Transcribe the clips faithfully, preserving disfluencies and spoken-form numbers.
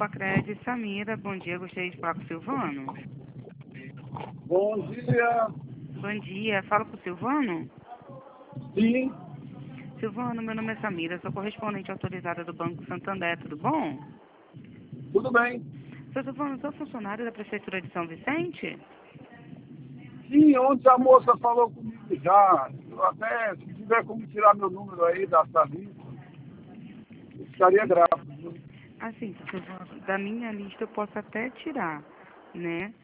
Pacred, Samira, bom dia, gostaria de falar com o Silvano. Bom dia. Bom dia, falo com o Silvano? Sim, Silvano, meu nome é Samira, sou correspondente autorizada do Banco Santander, tudo bom? tudo bem. Seu Silvano, sou funcionário da Prefeitura de São Vicente? Sim, ontem a moça falou comigo já. Eu até, se tiver como tirar meu número aí da lista, eu ficaria grato. viu? Assim, seu Silvano, da minha lista eu posso até tirar, né?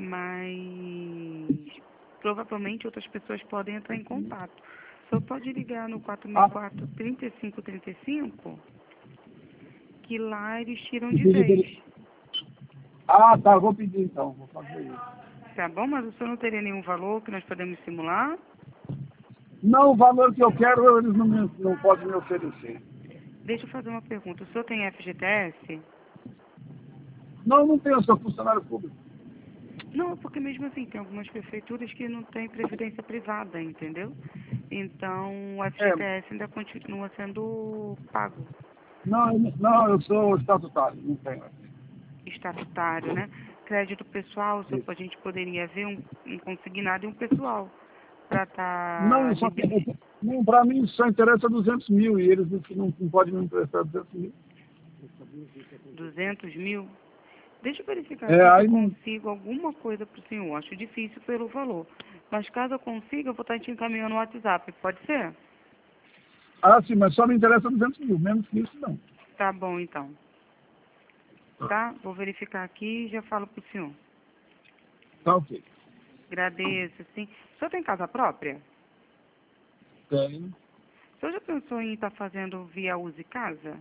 Mas provavelmente outras pessoas podem entrar em contato. Só pode ligar no quatro seis Ah, quatro, trinta e cinco trinta e cinco, que lá eles tiram de entendi vez. dele. Ah, tá, vou pedir então, vou fazer isso. Tá bom? Mas o senhor não teria nenhum valor que nós podemos simular? Não, o valor que eu quero, eles não, me, não podem me oferecer. Deixa eu fazer uma pergunta. O senhor tem F G T S? Não, não tenho, eu sou funcionário público. Não, porque mesmo assim, tem algumas prefeituras que não têm previdência privada, entendeu? Então, o É, F G T S ainda continua sendo pago, não, eu- não, eu sou estatutário, não tenho. estatutário, né? Crédito pessoal, só Isso. a gente poderia ver um, um consignado e um pessoal para Não, estar eu só tá tenho, não, para mim só interessa duzentos mil e eles dizem que não, não podem me emprestar duzentos mil. duzentos mil. Deixa eu verificar É, aqui se eu aí não. consigo alguma coisa para o senhor. Acho difícil pelo valor. Mas caso eu consiga, eu vou estar te encaminhando no WhatsApp. Pode ser? Ah, sim, mas só me interessa duzentos mil, menos que isso não. Tá bom, então. Tá? Vou verificar aqui e já falo para o senhor. Tá ok. Agradeço, sim. O senhor tem casa própria? Tenho. O senhor já pensou em estar fazendo via Use Casa?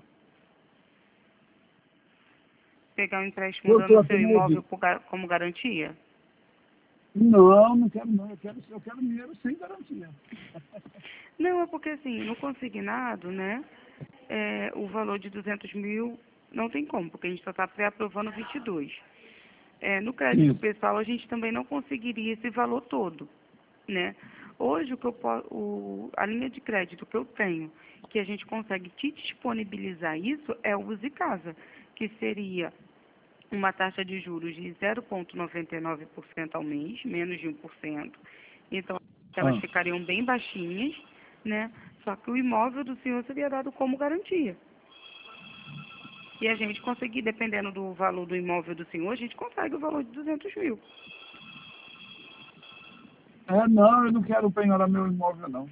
Pegar um empréstimo Eu dando estou o aqui seu no imóvel ouvido. por ga- como garantia? Não, não quero não. Eu quero, eu quero dinheiro sem garantia. Não, é porque assim, no consignado, né, é, o valor de duzentos mil não tem como, porque a gente só está pré-aprovando vinte e dois. É, no crédito Isso. pessoal, a gente também não conseguiria esse valor todo, né? Hoje, o que eu po- o, a linha de crédito que eu tenho, que a gente consegue te disponibilizar isso, é o Use Casa, que seria uma taxa de juros de zero vírgula noventa e nove por cento ao mês, menos de um por cento. Então, elas Ah, ficariam bem baixinhas, né? Só que o imóvel do senhor seria dado como garantia. E a gente conseguir, dependendo do valor do imóvel do senhor, a gente consegue o valor de duzentos mil. é, não, eu não quero penhorar meu imóvel, não.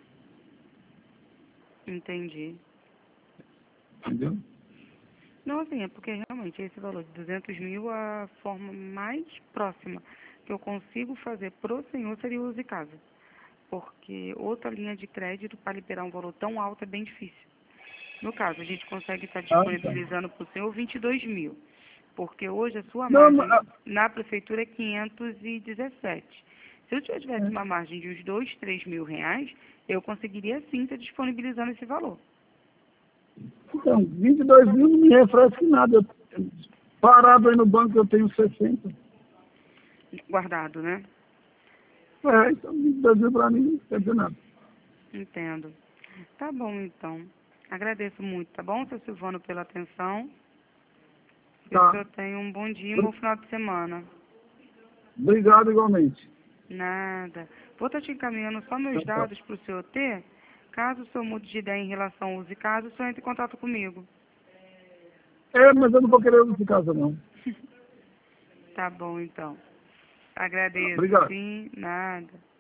Entendi. Entendeu? Não, assim, é porque realmente esse valor de duzentos mil, a forma mais próxima que eu consigo fazer pro senhor seria o Use Casa. Porque outra linha de crédito para liberar um valor tão alto é bem difícil. No caso, a gente consegue estar Ah, então. disponibilizando para o senhor vinte e dois mil, porque hoje a sua Não, mas, margem ah, na prefeitura é quinhentos e dezessete. Se eu tivesse é. uma margem de uns dois, três mil reais, eu conseguiria sim estar disponibilizando esse valor. Então, vinte e dois mil não me refresca em nada. Eu- parado aí no banco eu tenho sessenta. Guardado, né? É, então vinte e dois mil para mim não quer dizer nada. Entendo. Tá bom, então. Agradeço muito, tá bom, seu Silvano, pela atenção. Que o Tá. senhor tenha um bom dia e um bom final de semana. Obrigado igualmente. Nada. Vou estar te encaminhando só meus Tchau, tchau. dados para o senhor ter. Caso o senhor mude de ideia em relação ao uso e caso, o senhor entre em contato comigo. É, mas eu não vou querer ir de casa, não. Tá bom, então. Tá, Agradeço, obrigado. sim. Nada.